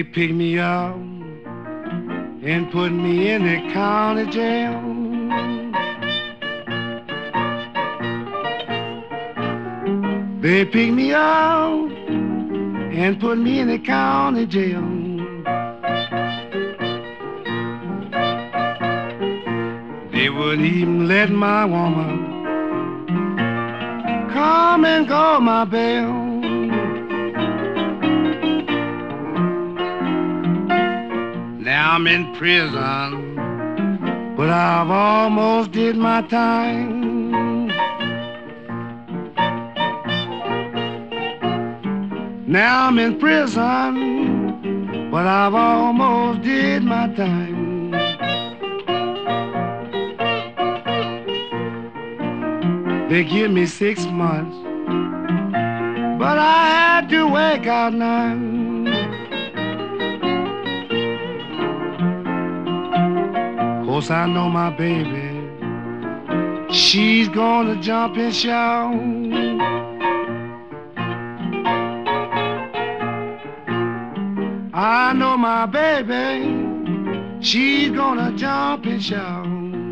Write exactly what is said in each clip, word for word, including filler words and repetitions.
picked me up and put me in the county jail. They picked me up and put me in the county jail. They wouldn't even let my woman come and go my bail. Now I'm in prison, but I've almost did my time. Now I'm in prison, but I've almost did my time. They give me six months, but I had to wake out nine. Course I know my baby, she's gonna jump and shout. I know my baby, she's gonna jump and shout.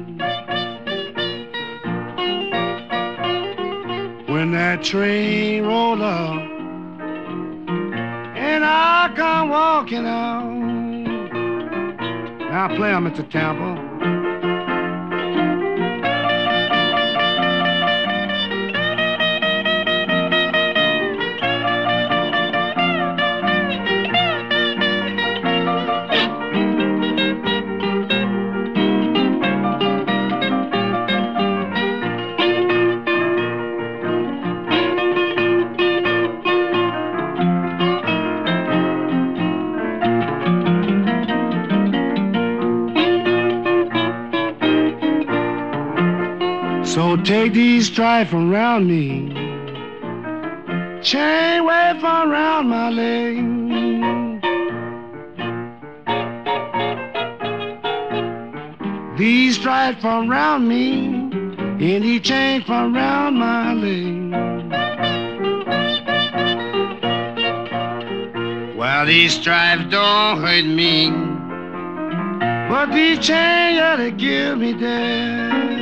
When that train rolled up and I come walking out. Now play them, Mister Tampa. So take these stripes from around me, chain way from around my leg. These stripes from around me, and these chains from around my leg. Well, these stripes don't hurt me, but these chains, yeah, they give me death.